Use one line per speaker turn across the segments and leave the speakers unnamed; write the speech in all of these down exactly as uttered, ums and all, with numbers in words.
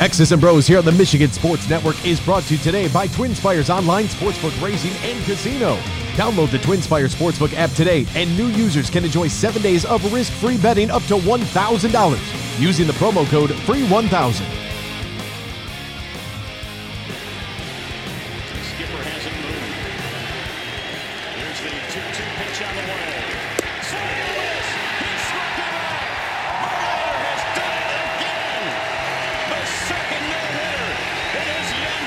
X's and Bros here on the Michigan Sports Network is brought to you today by TwinSpires Online Sportsbook Racing and Casino. Download the TwinSpires Sportsbook app today, and new users can enjoy seven days of risk-free betting up to one thousand dollars using the promo code free one thousand.
Skipper hasn't moved. Here's the two two pitch on the way. Swing and a miss. He struck him out. Verlander has done it again. The second no-hitter. It is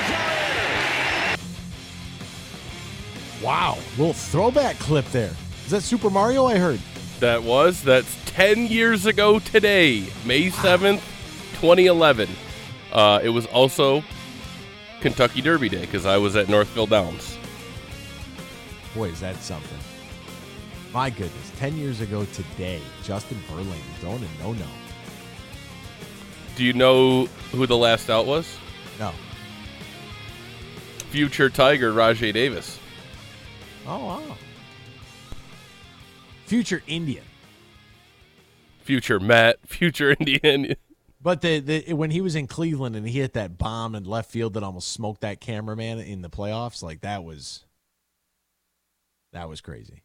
Yan Guerrero.
Wow, little throwback clip there. Is that Super Mario I heard?
That was. That's ten years ago today, May seventh, twenty eleven. Uh, it was also Kentucky Derby Day because I was at Northville Downs.
Boy, is that something. My goodness, ten years ago today, Justin Verlander throwing a no-no.
Do you know who the last out was?
No.
Future Tiger Rajai Davis.
Oh, wow. Future Indian.
Future Met, future Indian.
But the, the when he was in Cleveland and he hit that bomb in left field that almost smoked that cameraman in the playoffs, like that was that was crazy.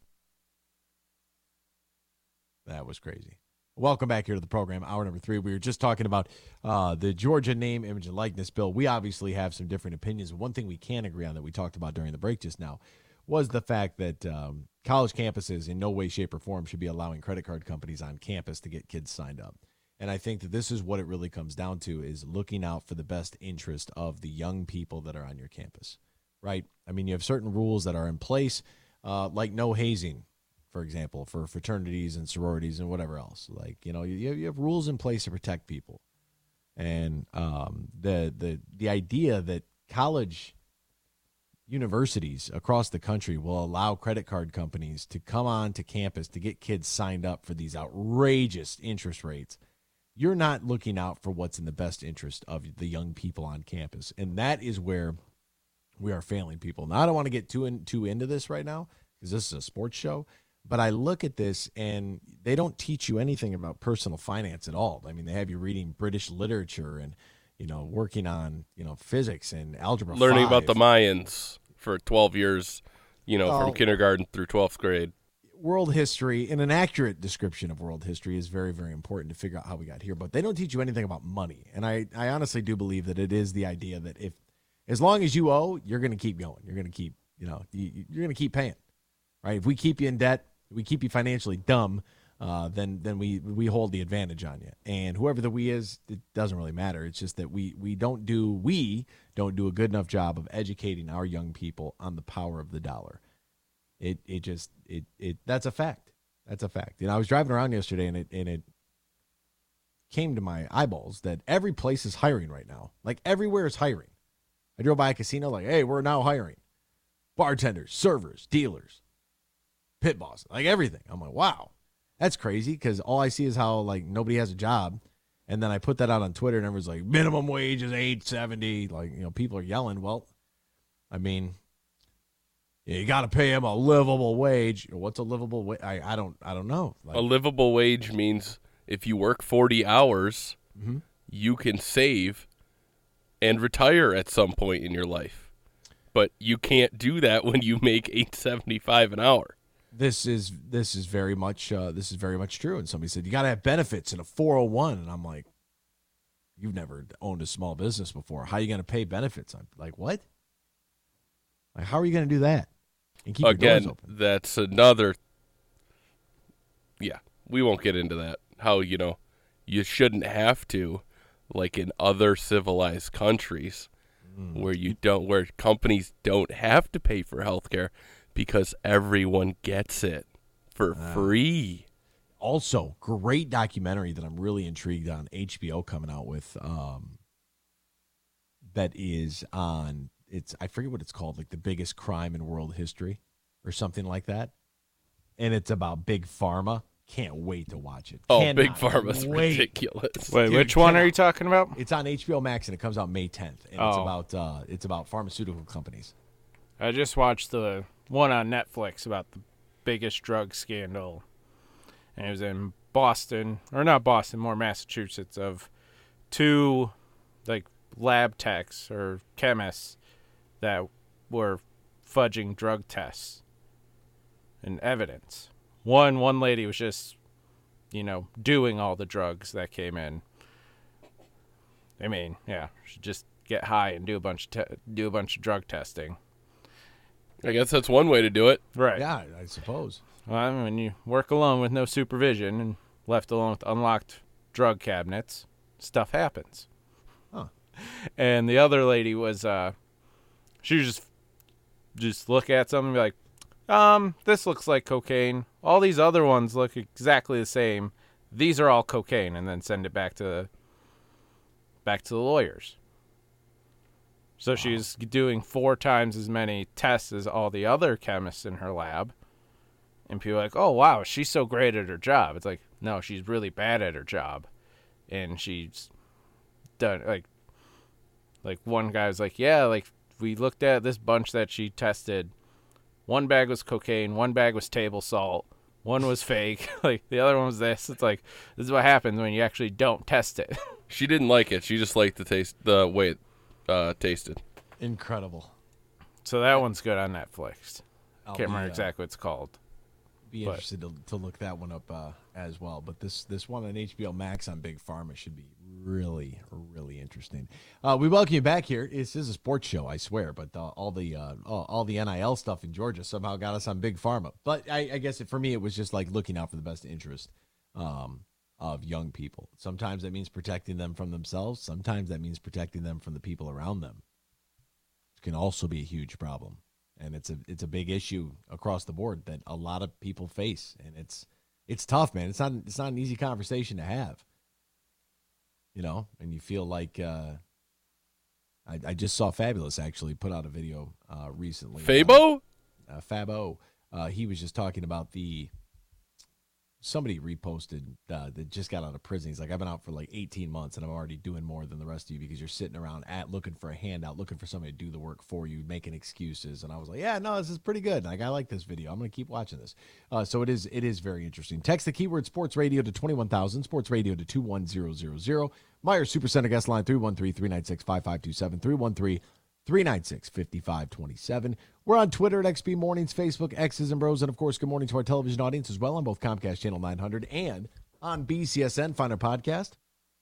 That was crazy. Welcome back here to the program, hour number three. We were just talking about uh, the Georgia name, image, and likeness bill. We obviously have some different opinions. One thing we can agree on that we talked about during the break just now was the fact that um, college campuses in no way, shape, or form should be allowing credit card companies on campus to get kids signed up. And I think that this is what it really comes down to, is looking out for the best interest of the young people that are on your campus, right? I mean, you have certain rules that are in place, uh, like no hazing, for example, for fraternities and sororities and whatever else. Like, you know, you, you have rules in place to protect people. And um, the the the idea that college universities across the country will allow credit card companies to come on to campus to get kids signed up for these outrageous interest rates, you're not looking out for what's in the best interest of the young people on campus. And that is where we are failing people. Now, I don't want to get too, in, too into this right now because this is a sports show, but I look at this and they don't teach you anything about personal finance at all. I mean, they have you reading British literature and, you know, working on, you know, physics and algebra.
Learning
five.
about the Mayans for twelve years, you know,
Oh.
from kindergarten through twelfth grade.
World history and an accurate description of world history is very, very important to figure out how we got here. But they don't teach you anything about money. And I, I honestly do believe that it is the idea that if, as long as you owe, you're going to keep going. You're going to keep, you know, you, you're going to keep paying, right? If we keep you in debt, we keep you financially dumb, uh, then then we we hold the advantage on you. And whoever the we is, it doesn't really matter. It's just that we we don't do we don't do a good enough job of educating our young people on the power of the dollar. It it just it it that's a fact. That's a fact. You know, I was driving around yesterday and it and it came to my eyeballs that every place is hiring right now. Like everywhere is hiring. I drove by a casino like, hey, we're now hiring bartenders, servers, dealers, pit bosses, like everything. I'm like, wow, that's crazy, because all I see is how like nobody has a job. And then I put that out on Twitter and everyone's like, minimum wage is eight seventy. Like, you know, people are yelling. Well, I mean, you got to pay him a livable wage. What's a livable wage? I, I don't I don't know. Like,
A livable wage means if you work forty hours,
mm-hmm.
you can save and retire at some point in your life. But you can't do that when you make eight seventy-five an hour.
This is this is very much uh, this is very much true. And somebody said you got to have benefits and a four oh one, and I'm like, you've never owned a small business before. How are you going to pay benefits? I'm like, what? Like, how are you going to do that? And keep
Again,
your doors open.
that's another. Yeah, we won't get into that. How, you know, you shouldn't have to, like in other civilized countries, mm. where you don't, where companies don't have to pay for healthcare because everyone gets it for
wow.
free.
Also, great documentary that I'm really intrigued on H B O coming out with. Um, that is on. It's I forget what it's called, like the biggest crime in world history or something like that. And it's about Big Pharma. Can't wait to watch it.
Oh,
Cannot
Big Pharma's
wait.
ridiculous.
Wait,
Dude,
which one
cannot.
are you talking about?
It's on H B O Max and it comes out May tenth. And
Oh.
it's about uh, it's about pharmaceutical companies.
I just watched the one on Netflix about the biggest drug scandal. And it was in Boston, or not Boston, more Massachusetts, of two like lab techs or chemists that were fudging drug tests and evidence. One one lady was just, you know, doing all the drugs that came in. I mean, yeah, should just get high and do a bunch of te- do a bunch of drug testing.
I guess that's one way to do it.
Right.
Yeah, I suppose.
Well, when you work alone with no supervision and left alone with unlocked drug cabinets, stuff happens.
Huh.
And the other lady was, uh, she was just, just look at something and be like, um, this looks like cocaine. All these other ones look exactly the same. These are all cocaine, and then send it back to the, back to the lawyers. So wow. She's doing four times as many tests as all the other chemists in her lab. And people are like, oh, wow, she's so great at her job. It's like, no, she's really bad at her job. And she's done, like, like one guy was like, yeah, like, we looked at this bunch that she tested. One bag was cocaine, one bag was table salt, one was fake. Like, the other one was this. It's like, this is what happens when you actually don't test it.
She didn't like it. She just liked the taste, the way it uh, tasted.
Incredible.
So that one's good on Netflix.
I'll
Can't
be,
remember
uh,
exactly what it's called.
Be
But-
interested to, to look that one up uh, as well. But this this one on H B O Max on Big Pharma should be really, really interesting. Uh, we welcome you back here. This is a sports show, I swear. But uh, all the uh, all, all the N I L stuff in Georgia somehow got us on Big Pharma. But I, I guess it, for me, it was just like looking out for the best interest um, of young people. Sometimes that means protecting them from themselves. Sometimes that means protecting them from the people around them. It can also be a huge problem. And it's a it's a big issue across the board that a lot of people face, and it's it's tough, man. It's not it's not an easy conversation to have, you know. And you feel like uh, I, I just saw Fabulous actually put out a video uh, recently.
Fabo,
uh, uh, Fabo, uh, he was just talking about the somebody reposted uh, that just got out of prison. He's like, I've been out for like eighteen months and I'm already doing more than the rest of you because you're sitting around at looking for a handout, looking for somebody to do the work for you, making excuses. And I was like, yeah, no, this is pretty good. Like, I like this video. I'm going to keep watching this. Uh, so it is it is very interesting. Text the keyword sports radio to twenty-one thousand, sports radio to two one zero zero zero. Myers Supercenter guest line three one three, three nine six, five five two seven, three one three, three nine six, five five two seven. We're on Twitter at X B Mornings, Facebook, X's and Bros, and of course, good morning to our television audience as well on both Comcast Channel nine hundred and on B C S N. Find our podcast.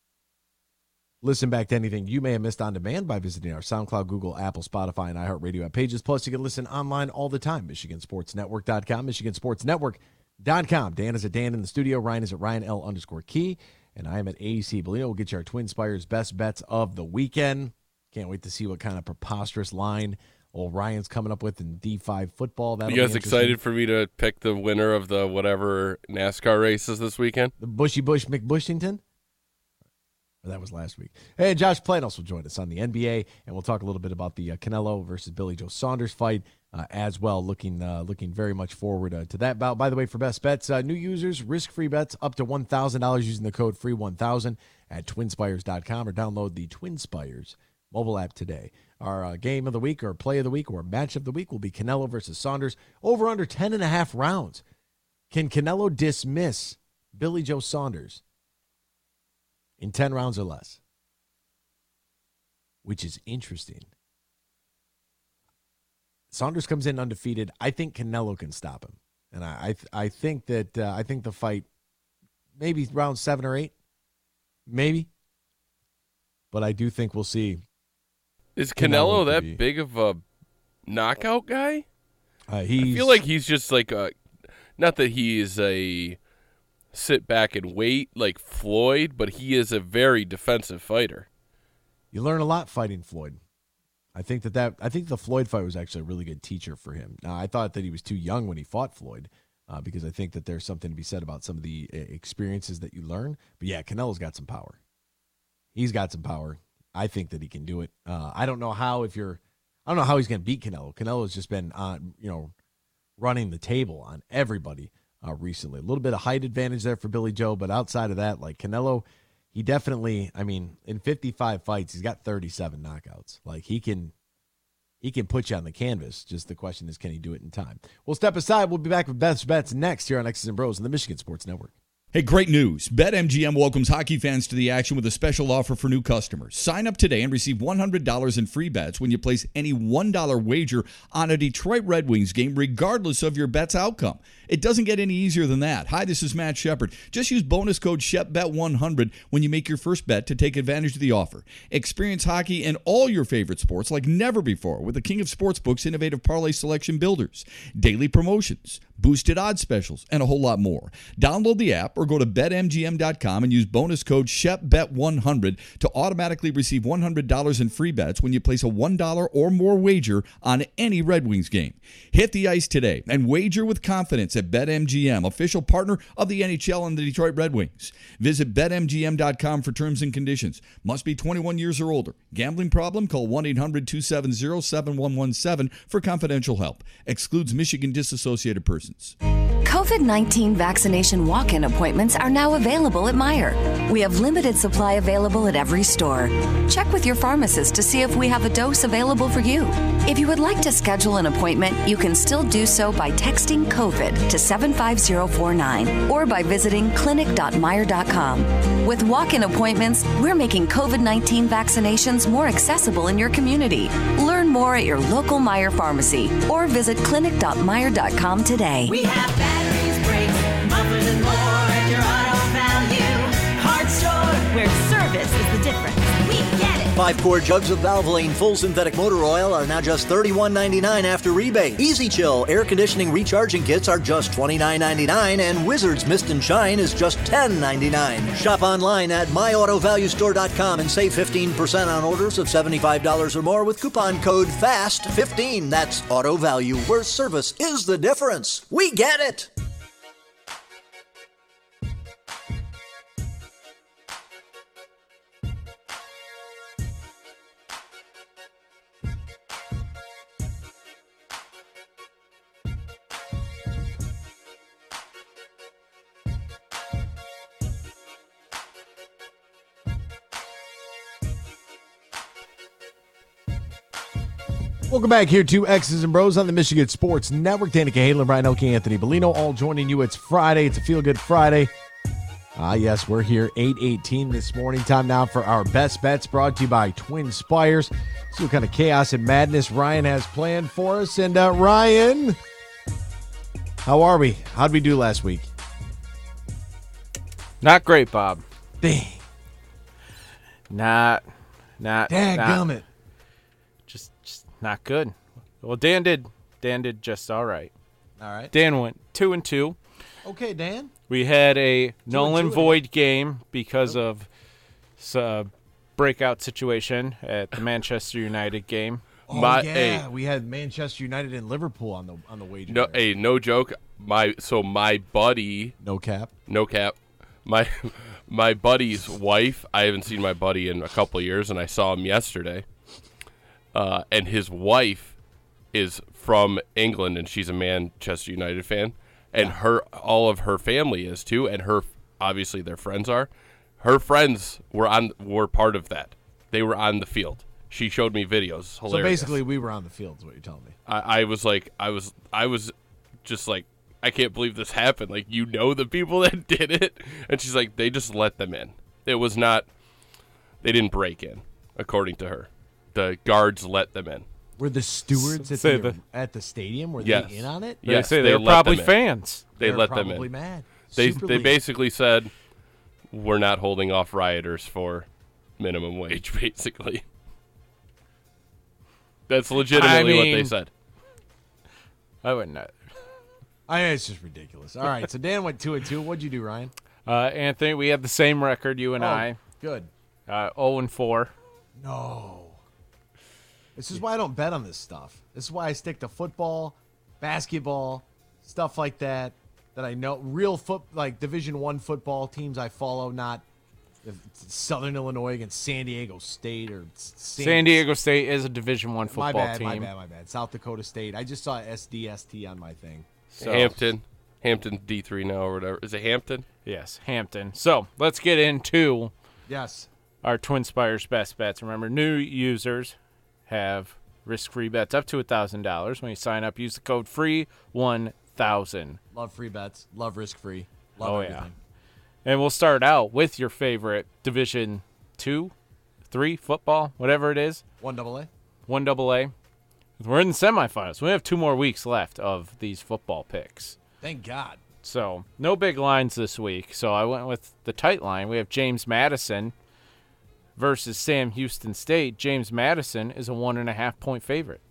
Listen back to anything you may have missed on demand by visiting our SoundCloud, Google, Apple, Spotify, and iHeartRadio app pages. Plus, you can listen online all the time. Michigan Sports Network dot com, Michigan Sports Network dot com. Dan is at Dan in the studio. Ryan is at Ryan L underscore Key. And I am at A C Bellino. We'll get you our Twin Spires best bets of the weekend. Can't wait to see what kind of preposterous line old Ryan's coming up with in D five football. That'll
you guys
be
excited for me to pick the winner of the whatever NASCAR races this weekend?
The Bushy Bush McBushington? Or that was last week. Hey, Josh Planos will join us on the N B A, and we'll talk a little bit about the uh, Canelo versus Billy Joe Saunders fight uh, as well. Looking uh, looking very much forward uh, to that bout. By the way, for best bets, uh, new users, risk-free bets up to one thousand dollars using the code free one thousand at twin spires dot com or download the Twin Spires mobile app today. Our uh, game of the week or play of the week or match of the week will be Canelo versus Saunders. Over under ten and a half rounds. Can Canelo dismiss Billy Joe Saunders in ten rounds or less? Which is interesting. Saunders comes in undefeated. I think Canelo can stop him. And I I, I think that uh, I think the fight maybe round seven or eight. Maybe. But I do think we'll see.
Is Canelo,
Canelo
that
be.
big of a knockout guy?
Uh, he's,
I feel like he's just like a, not that he is a sit back and wait like Floyd, but he is a very defensive fighter.
You learn a lot fighting Floyd. I think that, that I think the Floyd fight was actually a really good teacher for him. Now, I thought that he was too young when he fought Floyd uh, because I think that there's something to be said about some of the experiences that you learn. But yeah, Canelo's got some power. He's got some power. I think that he can do it. Uh, I don't know how if you're, I don't know how he's going to beat Canelo. Canelo's just been on, you know, running the table on everybody uh, recently. A little bit of height advantage there for Billy Joe, but outside of that, like Canelo, he definitely, I mean, in fifty-five fights, he's got thirty-seven knockouts. Like he can, he can put you on the canvas. Just the question is, can he do it in time? We'll step aside. We'll be back with best bets next here on X's and Bros on the Michigan Sports Network.
Hey, great news. BetMGM welcomes hockey fans to the action with a special offer for new customers. Sign up today and receive one hundred dollars in free bets when you place any one dollar wager on a Detroit Red Wings game, regardless of your bet's outcome. It doesn't get any easier than that. Hi, this is Matt Shepard. Just use bonus code shep bet one hundred when you make your first bet to take advantage of the offer. Experience hockey and all your favorite sports like never before with the King of Sportsbooks innovative parlay selection builders, daily promotions, boosted odds specials, and a whole lot more. Download the app or go to bet M G M dot com and use bonus code shep bet one hundred to automatically receive one hundred dollars in free bets when you place a one dollar or more wager on any Red Wings game. Hit the ice today and wager with confidence at BetMGM, official partner of the N H L and the Detroit Red Wings. Visit bet M G M dot com for terms and conditions. Must be twenty-one years or older. Gambling problem? Call one eight hundred two seven zero seven one one seven for confidential help. Excludes Michigan disassociated persons.
COVID nineteen vaccination walk-in appointments are now available at Meijer. We have limited supply available at every store. Check with your pharmacist to see if we have a dose available for you. If you would like to schedule an appointment, you can still do so by texting COVID to seven five zero four nine or by visiting clinic dot meijer dot com. With walk-in appointments, we're making COVID nineteen vaccinations more accessible in your community. Learn more at your local Meijer pharmacy or visit clinic dot meijer dot com today.
We have batteries, brakes, mufflers, and more at your Auto Value Parts Store, where service is the difference. We get it.
Five quart jugs of Valvoline full synthetic motor oil are now just thirty-one ninety-nine after rebate. Easy Chill air conditioning recharging kits are just twenty-nine ninety-nine, and Wizards Mist and Shine is just ten ninety-nine. Shop online at my auto value store dot com and save fifteen percent on orders of seventy-five dollars or more with coupon code fast fifteen. That's Auto Value, where service is the difference. We get it.
Welcome back here to X's and Bros on the Michigan Sports Network. Danica Halen, Brian Elke, Anthony Bellino, all joining you. It's Friday. It's a feel-good Friday. Ah, yes, we're here eight eighteen this morning. Time now for our best bets, brought to you by Twin Spires. See what kind of chaos and madness Ryan has planned for us. And uh, Ryan, how are we? How'd we do last week?
Not great, Bob.
Dang.
Not, not, not.
Dadgummit.
Just, just not good. Well, Dan did. Dan did just all right.
All right.
Dan went two and two.
Okay, Dan.
We had a null
two
and
and
void game because of a breakout situation at the Manchester United game.
Oh,
My-
yeah.
hey.
We had Manchester United and Liverpool on the on the wager.
No,
there.
hey, no joke. My so my buddy,
No cap.
no cap, my my buddy's wife. I haven't seen my buddy in a couple of years, and I saw him yesterday. Uh, and his wife is from England, and she's a Manchester United fan, and her all of her family is too, and her obviously their friends are. Her friends were on were part of that. They were on the field. She showed me videos. Hilarious.
So basically, we were on the field, is what you're telling me.
I, I was like, I was, I was just like, I can't believe this happened. Like, you know the people that did it, and she's like, they just let them in. It was not, they didn't break in, according to her. The guards let them in.
Were the stewards at
Say
the,
the-
at the stadium? Were
Yes.
they in on it?
They
Yes,
say
they
they were
let
probably
them in.
fans.
They
They're
let them
probably
in.
mad.
They
Super
they
League.
basically said, we're not holding off rioters for minimum wage, basically. That's legitimately
I
what they
mean-
said.
I wouldn't. uh,
I mean, it's just ridiculous. All right, so Dan went two and two. What'd you do, Ryan?
Uh, Anthony, we have the same record, you and
Oh,
I.
Good.
Uh, zero and four.
No. This is why I don't bet on this stuff. This is why I stick to football, basketball, stuff like that. That I know, real foot like Division One football teams I follow, not the Southern Illinois against San Diego State or San,
San Diego State is a Division One
My
football
bad,
team.
my bad, my bad. South Dakota State. I just saw S D S T on my thing.
So-
Hampton. Hampton D three now or whatever. Is it Hampton?
Yes, Hampton. So let's get into
Yes.
our Twin Spires best bets. Remember, new users have risk-free bets up to one thousand dollars. When you sign up, use the code free one thousand.
Love free bets. Love risk free. Love
Oh,
everything.
And we'll start out with your favorite Division two, three football, whatever it is.
One double A.
One double A. We're in the semifinals. We have two more weeks left of these football picks.
Thank God.
So no big lines this week. So I went with the tight line. We have James Madison versus Sam Houston State. James Madison is a one and a half point favorite.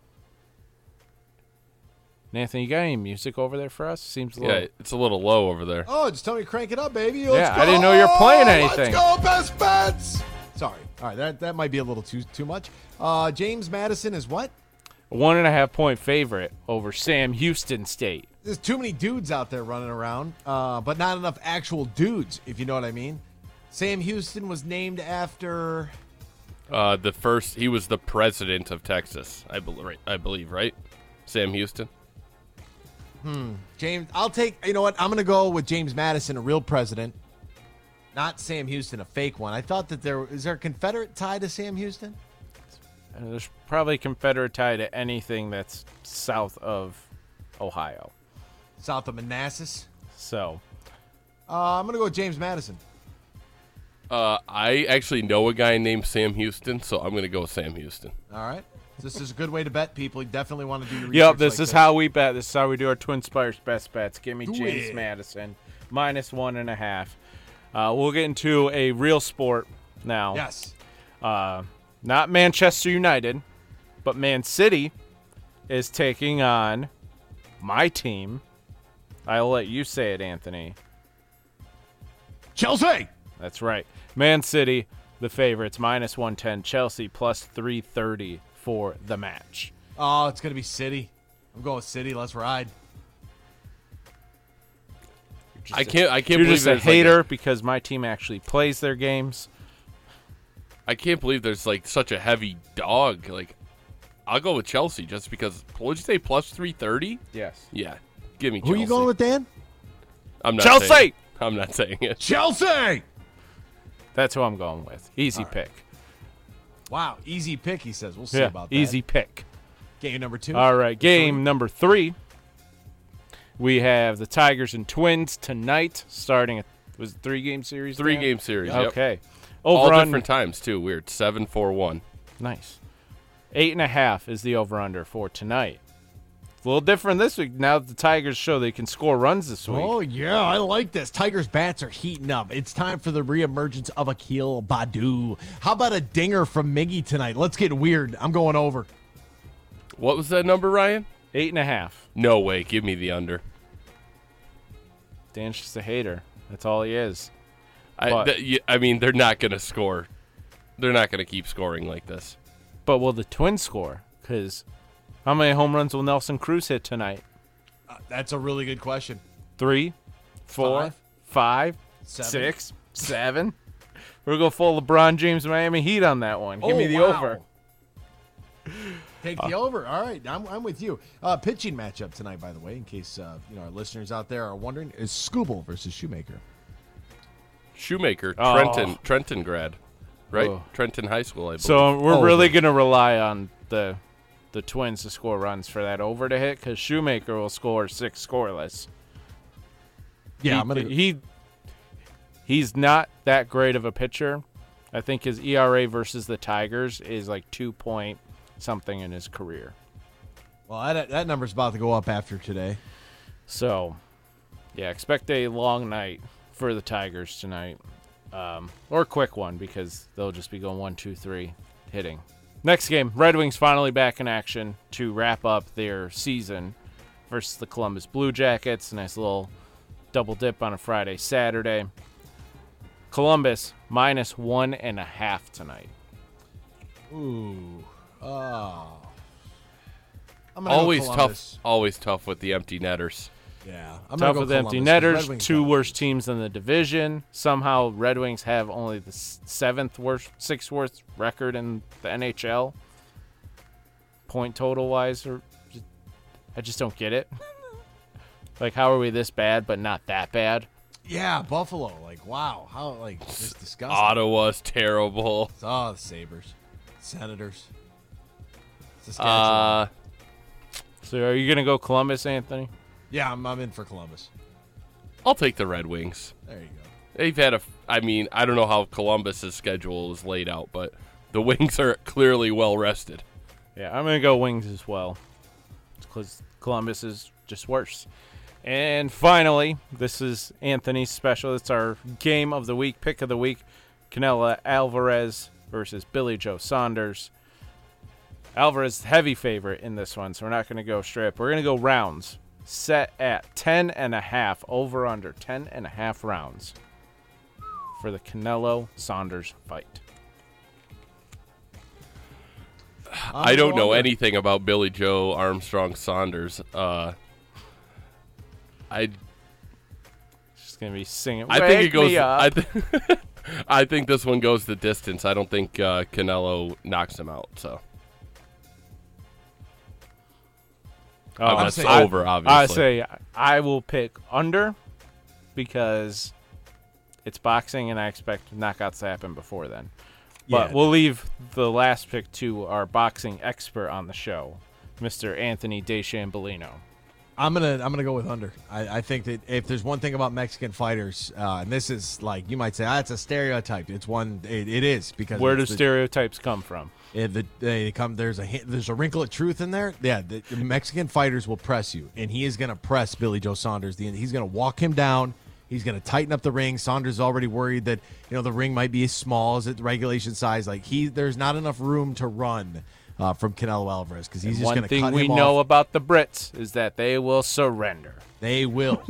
Nathan, you got any music over there for us? Seems a little.
Yeah, it's a little low over there.
Oh, just tell me to crank it up, baby.
Yeah,
Let's go.
I didn't know you were playing anything.
Let's go, best bets. Sorry. All right, that, that might be a little too too much. Uh, James Madison is what?
One and a half point favorite over Sam Houston State.
There's too many dudes out there running around, uh, but not enough actual dudes, if you know what I mean. Sam Houston was named after.
Uh, the first, he was the president of Texas, I, be- right, I believe, right? Sam Houston.
Hmm. James, I'll take. You know what? I'm going to go with James Madison, a real president, not Sam Houston, a fake one. I thought that there is there a Confederate tie to Sam Houston.
And there's probably Confederate tie to anything that's south of Ohio.
South of Manassas.
So,
uh, I'm going to go with James Madison.
Uh, I actually know a guy named Sam Houston, so I'm going to go with Sam Houston.
All right. This is a good way to bet, people. You definitely want to do your research.
Yep, this
like
is how we bet. This is how we do our Twin Spires best bets. Give me
Do
James
it.
Madison, minus one and a half. Uh, we'll get into a real sport now.
Yes.
Uh, not Manchester United, but Man City is taking on my team. I'll let you say it, Anthony.
Chelsea.
That's right. Man City, the favorites, minus one ten. Chelsea, plus three thirty for the match.
Oh, it's going to be City. I'm going with City. Let's ride.
I can't. I can't
You're
believe
just a
there's like
hater because my team actually plays their games.
I can't believe there's like such a heavy dog. Like, I'll go with Chelsea just because. What did you say? Plus three thirty?
Yes.
Yeah. Give me.
Who
Chelsea.
are you going with, Dan?
I'm not
Chelsea!
Saying, I'm not saying it.
Chelsea.
That's who I'm going with. Easy
All right.
pick.
Wow, easy pick. He says. We'll see
Yeah,
about that.
easy pick.
Game number two.
All right, game number three. We have the Tigers and Twins tonight, starting at was it three game series.
Three
Dan?
game series. Yep.
Okay.
All
Over on
different times too. Weird. Seven four one.
nice. Eight and a half is the over under for tonight. It's a little different this week. Now that the Tigers show they can score runs this week.
Oh, yeah, I like this. Tigers' bats are heating up. It's time for the reemergence of Akil Badu. How about a dinger from Miggy tonight? Let's get weird. I'm going over.
What was that number, Ryan?
Eight and a half.
No way. Give me the under.
Dan's just a hater. That's all he is.
I.
But-
th- y- I mean, they're not gonna score. They're not gonna keep scoring like this.
But will the Twins score? Because how many home runs will Nelson Cruz hit tonight?
Uh, that's a really good question.
Three, four,
Five.
five,
Seven.
six, seven. We're going to full LeBron James Miami Heat on that one. Give
Oh,
me the
wow.
over.
Take the over. All right, I'm, I'm with you. Uh, pitching matchup tonight, by the way, in case uh, you know our listeners out there are wondering, is Scooble versus Shoemaker.
Shoemaker,
Oh.
Trenton, Trenton grad, right?
Oh.
Trenton High School, I believe.
So we're
Oh,
really
okay.
going to rely on the the Twins to score runs for that over to hit because Shoemaker will score six scoreless.
Yeah,
he,
I'm gonna.
he he's not that great of a pitcher. I think his E R A versus the Tigers is like two point something in his career.
Well, that that number's about to go up after today.
So, yeah, expect a long night for the Tigers tonight, um, or a quick one because they'll just be going one, two, three, hitting. Next game, Red Wings finally back in action to wrap up their season versus the Columbus Blue Jackets. Nice little double dip on a Friday, Saturday. Columbus minus one and a half tonight.
Ooh. Oh. I'm gonna
always
go
tough.
Columbus.
Always tough with the empty netters.
Yeah, I'm
Tough
gonna go
with empty
Columbus, 'cause Red
netters,
Wings
two
got-
worst teams in the division. Somehow, Red Wings have only the s- seventh worst, sixth worst record in the N H L. Point total wise, or just, I just don't get it. Like, how are we this bad, but not that bad?
Yeah, Buffalo. Like, wow, how like just disgusting.
Ottawa's terrible.
Oh, the Sabres, Senators, Saskatchewan.
Uh,
So, are you gonna go Columbus, Anthony?
yeah, I'm, I'm in for Columbus.
I'll take the Red Wings.
There you go.
They've had a. I mean, I don't know how Columbus's schedule is laid out, but the Wings are clearly well rested.
Yeah, I'm going to go Wings as well. Because Columbus is just worse. And finally, this is Anthony's special. It's our game of the week, pick of the week. Canelo Alvarez versus Billy Joe Saunders. Alvarez heavy favorite in this one, so we're not going to go straight up. We're going to go rounds. Set at ten and a half, over under ten and a half rounds for the Canelo Saunders fight.
I don't know anything about Billy Joe Armstrong Saunders. Uh, I
She's gonna be singing.
I think it
"Wake
goes.
me up."
I, th- I think this one goes the distance. I don't think uh, Canelo knocks him out. So
Oh,
uh,
I
that's
say-
over.
I,
Obviously,
I say I will pick under because it's boxing, and I expect knockouts to happen before then. But
Yeah.
we'll leave the last pick to our boxing expert on the show, Mister Anthony DeChambeau.
I'm gonna I'm gonna go with under. I, I think that if there's one thing about Mexican fighters, uh, and this is like you might say, ah, it's a stereotype. It's one. It, it is because
Where do
it's the-
stereotypes come from?
Yeah, the, they come. There's a hint- there's a wrinkle of truth in there. Yeah, the, the Mexican fighters will press you, and he is going to press Billy Joe Saunders. The, he's going to walk him down. He's going to tighten up the ring. Saunders is already worried that you know the ring might be as small as its regulation size. Like he, there's not enough room to run uh, from Canelo Alvarez because he's
And
just
one
going to
thing
cut
we
him
know
off.
about the Brits is that they will surrender.
They will.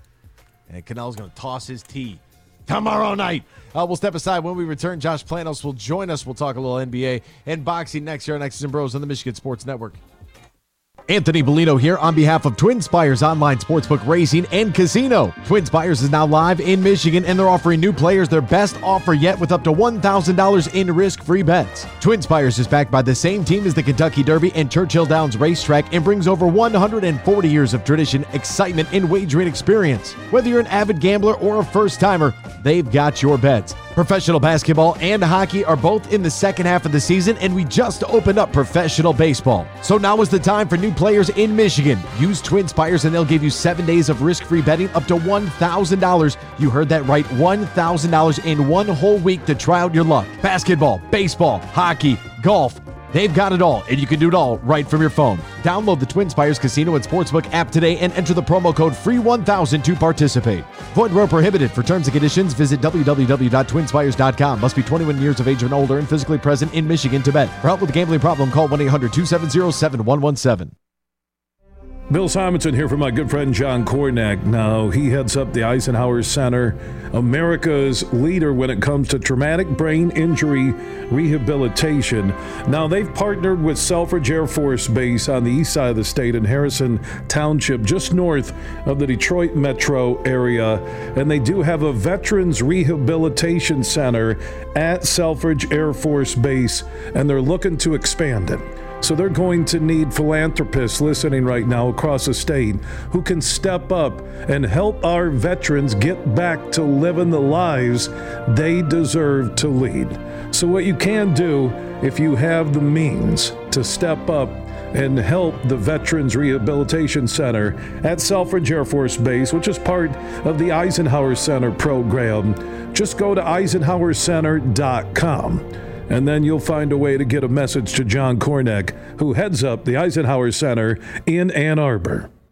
And Canelo's going to toss his tee tomorrow night. Uh, we'll step aside. When we return, Josh Planos will join us. We'll talk a little N B A and boxing next year on X's and Bros on the Michigan Sports Network. Anthony Bellino here on behalf of Twin Spires Online Sportsbook Racing and Casino. Twin Spires is now live in Michigan, and they're offering new players their best offer yet with up to one thousand dollars in risk-free bets. Twin Spires is backed by the same team as the Kentucky Derby and Churchill Downs Racetrack and brings over one hundred forty years of tradition, excitement, and wagering experience. Whether you're an avid gambler or a first-timer, they've got your bets. Professional basketball and hockey are both in the second half of the season, and we just opened up professional baseball. So now is the time for new players in Michigan. Use Twin Spires and they'll give you seven days of risk-free betting up to one thousand dollars. You heard that right, one thousand dollars in one whole week to try out your luck. Basketball, baseball, hockey, golf. They've got it all, and you can do it all right from your phone. Download the Twin Spires Casino and Sportsbook app today and enter the promo code free one thousand to participate. Void where prohibited. For terms and conditions, visit w w w dot twin spires dot com. Must be twenty-one years of age and older and physically present in Michigan to bet. For help with a gambling problem, call one eight hundred two seven zero seven one one seven.
Bill Simonson here for my good friend John Kornak. Now, he heads up the Eisenhower Center, America's leader when it comes to traumatic brain injury rehabilitation. Now, they've partnered with Selfridge Air Force Base on the east side of the state in Harrison Township, just north of the Detroit metro area. And they do have a Veterans Rehabilitation Center at Selfridge Air Force Base, and they're looking to expand it. So they're going to need philanthropists listening right now across the state who can step up and help our veterans get back to living the lives they deserve to lead. So what you can do, if you have the means to step up and help the Veterans Rehabilitation Center at Selfridge Air Force Base, which is part of the Eisenhower Center program, just go to eisenhower center dot com. And then you'll find a way to get a message to John Kornak, who heads up the Eisenhower Center in Ann Arbor.